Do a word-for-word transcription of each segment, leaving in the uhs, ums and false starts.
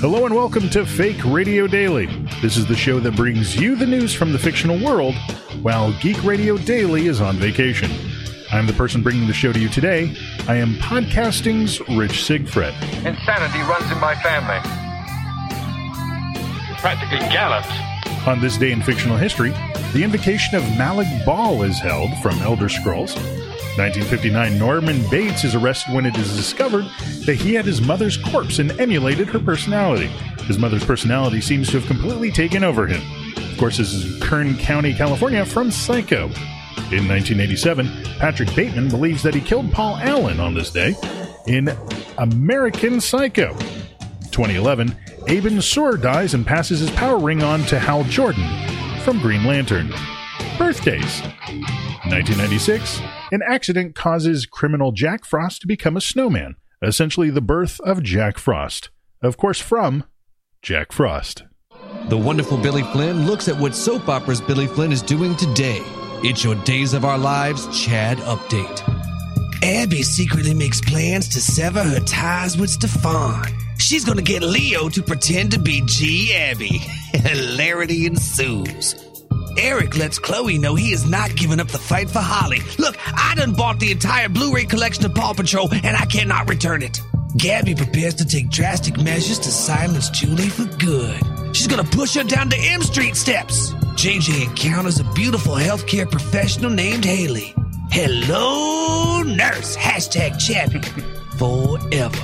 Hello and welcome to Fake Radio Daily. This is the show that brings you the news from the fictional world while Geek Radio Daily is on vacation. I'm the person bringing the show to you today. I am podcasting's Rich Sigfred. Insanity runs in my family. Practically gallops. On this day in fictional history, the invocation of Malik Bal is held from Elder Scrolls. nineteen fifty-nine, Norman Bates is arrested when it is discovered that he had his mother's corpse and emulated her personality. His mother's personality seems to have completely taken over him. Of course, this is Kern County, California, from Psycho. In nineteen eighty-seven, Patrick Bateman believes that he killed Paul Allen on this day in American Psycho. twenty eleven, Abin Sur dies and passes his power ring on to Hal Jordan from Green Lantern. Birthdays. nineteen ninety-six, an accident causes criminal Jack Frost to become a snowman, essentially the birth of Jack Frost. Of course, from Jack Frost. The wonderful Billy Flynn looks at what soap operas Billy Flynn is doing today. It's your Days of Our Lives Chad update. Abby secretly makes plans to sever her ties with Stefan. She's gonna get Leo to pretend to be G. Abby. Hilarity ensues. Eric lets Chloe know he is not giving up the fight for Holly. Look, I done bought the entire Blu-ray collection of Paw Patrol, and I cannot return it. Gabby prepares to take drastic measures to silence Julie for good. She's gonna push her down the M Street steps. J J encounters a beautiful healthcare professional named Haley. Hello, nurse. Hashtag champion. Forever.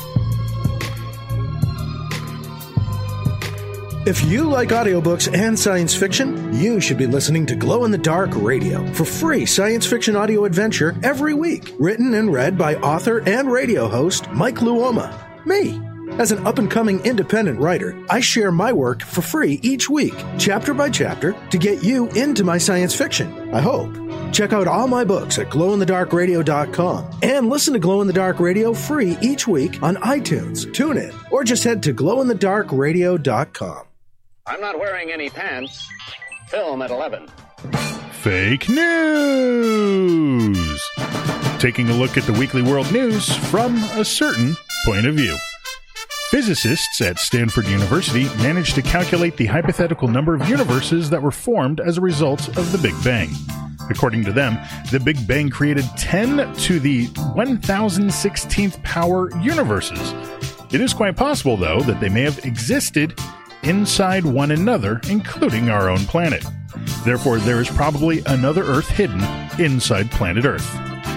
If you like audiobooks and science fiction, you should be listening to Glow in the Dark Radio for free science fiction audio adventure every week. Written and read by author and radio host Mike Luoma. Me. As an up-and-coming independent writer, I share my work for free each week, chapter by chapter, to get you into my science fiction, I hope. Check out all my books at glow in the dark radio dot com and listen to Glow in the Dark Radio free each week on iTunes, TuneIn, or just head to glow in the dark radio dot com. I'm not wearing any pants. Film at eleven. Fake news! Taking a look at the weekly world news from a certain point of view. Physicists at Stanford University managed to calculate the hypothetical number of universes that were formed as a result of the Big Bang. According to them, the Big Bang created ten to the one thousand sixteenth power universes. It is quite possible, though, that they may have existed inside one another, including our own planet. Therefore, there is probably another Earth hidden inside planet Earth.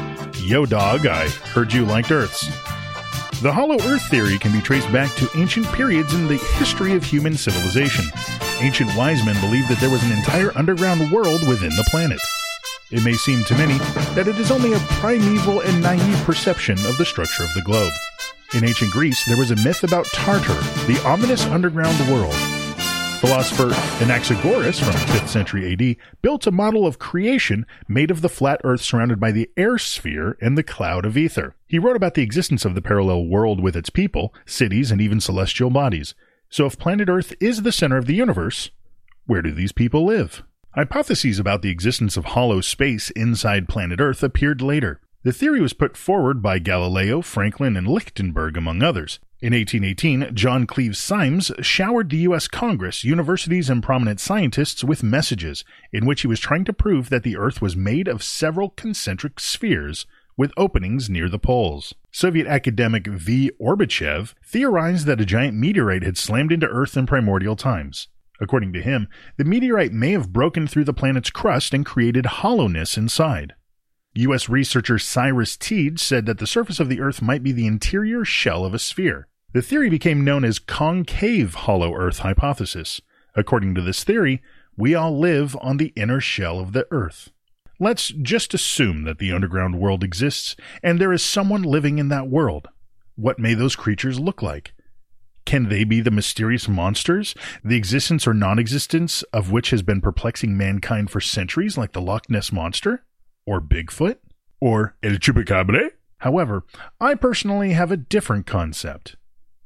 Yo, dog, I heard you liked Earths. The hollow Earth theory can be traced back to ancient periods in the history of human civilization. Ancient wise men believed that there was an entire underground world within the planet. It may seem to many that it is only a primeval and naive perception of the structure of the globe. In ancient Greece, there was a myth about Tartar, the ominous underground world. Philosopher Anaxagoras from fifth century A D built a model of creation made of the flat Earth surrounded by the air sphere and the cloud of ether. He wrote about the existence of the parallel world with its people, cities, and even celestial bodies. So if planet Earth is the center of the universe, where do these people live? Hypotheses about the existence of hollow space inside planet Earth appeared later. The theory was put forward by Galileo, Franklin, and Lichtenberg, among others. In eighteen eighteen, John Cleves Symes showered the U S Congress, universities, and prominent scientists with messages in which he was trying to prove that the Earth was made of several concentric spheres with openings near the poles. Soviet academic V. Orbachev theorized that a giant meteorite had slammed into Earth in primordial times. According to him, the meteorite may have broken through the planet's crust and created hollowness inside. U S researcher Cyrus Teed said that the surface of the Earth might be the interior shell of a sphere. The theory became known as concave hollow Earth hypothesis. According to this theory, we all live on the inner shell of the Earth. Let's just assume that the underground world exists and there is someone living in that world. What may those creatures look like? Can they be the mysterious monsters, the existence or non-existence of which has been perplexing mankind for centuries, like the Loch Ness Monster? Or Bigfoot? Or El Chupacabra? However, I personally have a different concept.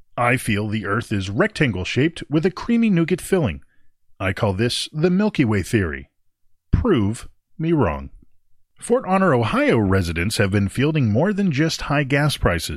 I feel the Earth is rectangle-shaped with a creamy nougat filling. I call this the Milky Way theory. Prove me wrong. Fort Honor, Ohio residents have been fielding more than just high gas prices.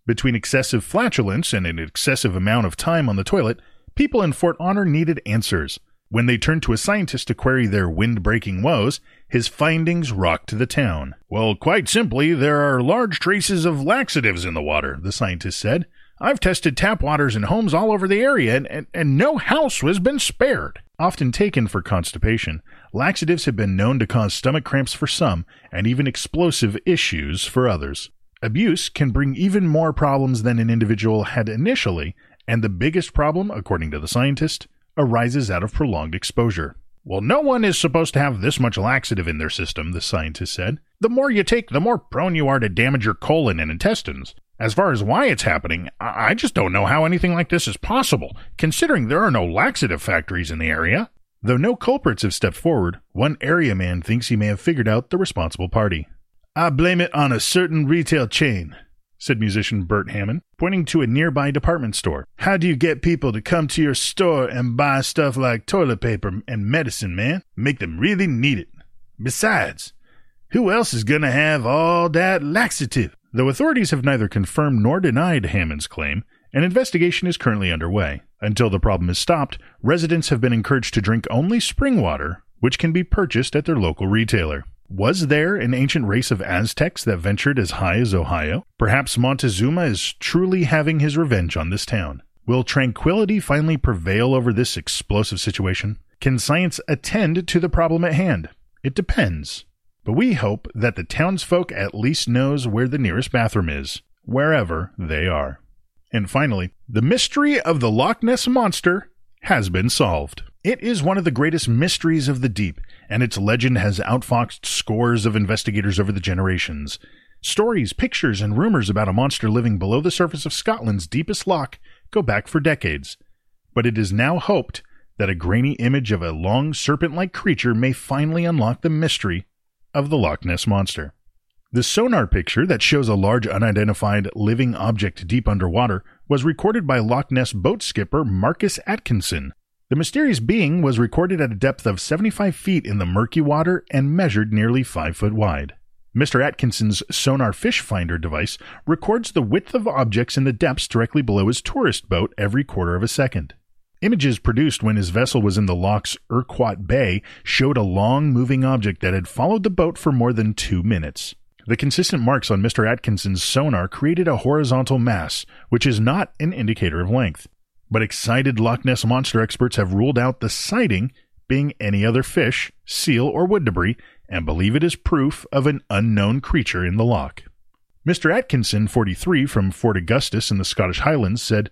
Between excessive flatulence and an excessive amount of time on the toilet, people in Fort Honor needed answers. When they turned to a scientist to query their wind-breaking woes, his findings rocked the town. Well, quite simply, there are large traces of laxatives in the water, the scientist said. I've tested tap waters in homes all over the area, and, and, and no house has been spared. Often taken for constipation, laxatives have been known to cause stomach cramps for some, and even explosive issues for others. Abuse can bring even more problems than an individual had initially, and the biggest problem, according to the scientist, arises out of prolonged exposure. Well, no one is supposed to have this much laxative in their system, the scientist said. The more you take, the more prone you are to damage your colon and intestines. As far as why it's happening, I just don't know how anything like this is possible, considering there are no laxative factories in the area. Though no culprits have stepped forward, one area man thinks he may have figured out the responsible party. I blame it on a certain retail chain, said musician Bert Hammond, pointing to a nearby department store. How do you get people to come to your store and buy stuff like toilet paper and medicine, man? Make them really need it. Besides, who else is going to have all that laxative? Though authorities have neither confirmed nor denied Hammond's claim, an investigation is currently underway. Until the problem is stopped, residents have been encouraged to drink only spring water, which can be purchased at their local retailer. Was there an ancient race of Aztecs that ventured as high as Ohio? Perhaps Montezuma is truly having his revenge on this town. Will tranquility finally prevail over this explosive situation? Can science attend to the problem at hand? It depends. But we hope that the townsfolk at least knows where the nearest bathroom is, wherever they are. And finally, the mystery of the Loch Ness Monster has been solved. It is one of the greatest mysteries of the deep, and its legend has outfoxed scores of investigators over the generations. Stories, pictures, and rumors about a monster living below the surface of Scotland's deepest loch go back for decades. But it is now hoped that a grainy image of a long serpent-like creature may finally unlock the mystery of the Loch Ness Monster. The sonar picture that shows a large unidentified living object deep underwater was recorded by Loch Ness boat skipper Marcus Atkinson. The mysterious being was recorded at a depth of seventy-five feet in the murky water and measured nearly five foot wide. Mister Atkinson's sonar fish finder device records the width of objects in the depths directly below his tourist boat every quarter of a second. Images produced when his vessel was in the loch's Urquhart Bay showed a long moving object that had followed the boat for more than two minutes. The consistent marks on Mister Atkinson's sonar created a horizontal mass, which is not an indicator of length. But excited Loch Ness Monster experts have ruled out the sighting being any other fish, seal, or wood debris, and believe it is proof of an unknown creature in the loch. Mister Atkinson, forty-three, from Fort Augustus in the Scottish Highlands, said,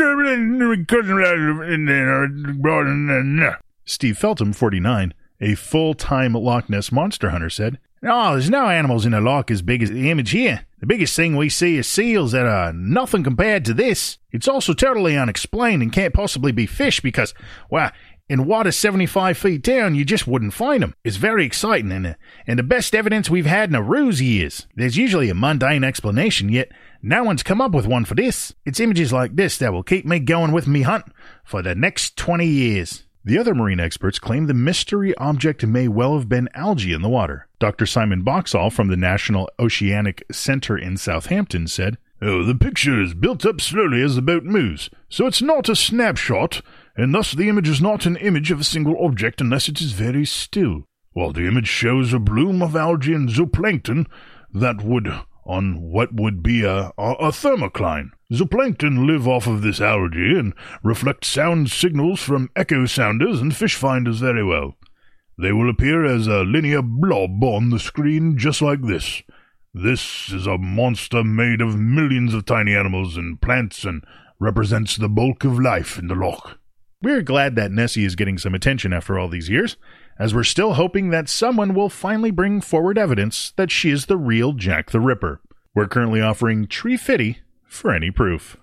Steve Feltham, forty-nine, a full-time Loch Ness Monster hunter, said, Oh, there's no animals in the loch as big as the image here. The biggest thing we see is seals that are nothing compared to this. It's also totally unexplained and can't possibly be fish because, well, in water seventy-five feet down, you just wouldn't find them. It's very exciting and, uh, and the best evidence we've had in a ruse years. There's usually a mundane explanation, yet no one's come up with one for this. It's images like this that will keep me going with me hunt for the next twenty years. The other marine experts claim the mystery object may well have been algae in the water. Doctor Simon Boxall from the National Oceanic Center in Southampton said, Oh, the picture is built up slowly as the boat moves, so it's not a snapshot, and thus the image is not an image of a single object unless it is very still. While the image shows a bloom of algae and zooplankton that would on what would be a, a, a thermocline. Zooplankton live off of this algae and reflect sound signals from echo sounders and fish finders very well. They will appear as a linear blob on the screen just like this. This is a monster made of millions of tiny animals and plants and represents the bulk of life in the loch. We're glad that Nessie is getting some attention after all these years, as we're still hoping that someone will finally bring forward evidence that she is the real Jack the Ripper. We're currently offering Tree Fitty for any proof.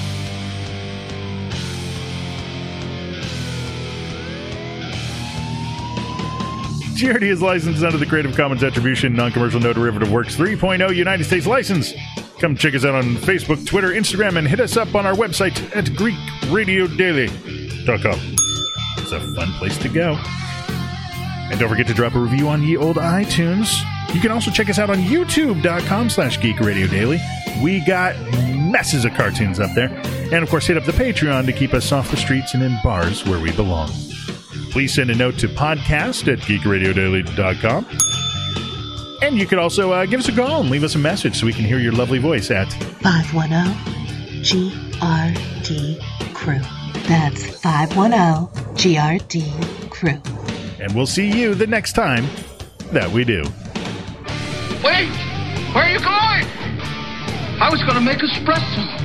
G R D is licensed under the Creative Commons Attribution, Non-Commercial, No Derivative Works three point oh United States license. Come check us out on Facebook, Twitter, Instagram, and hit us up on our website at Greek Radio Daily dot com. It's a fun place to go. And don't forget to drop a review on ye old iTunes. You can also check us out on YouTube dot com slash Geek Radio Daily. We got messes of cartoons up there. And, of course, hit up the Patreon to keep us off the streets and in bars where we belong. Please send a note to podcast at geek radio daily dot com. And you could also uh, give us a call and leave us a message so we can hear your lovely voice at five one zero G R D Crew. That's five one zero G R D Crew. And we'll see you the next time that we do. Wait! Where are you going? I was going to make espresso.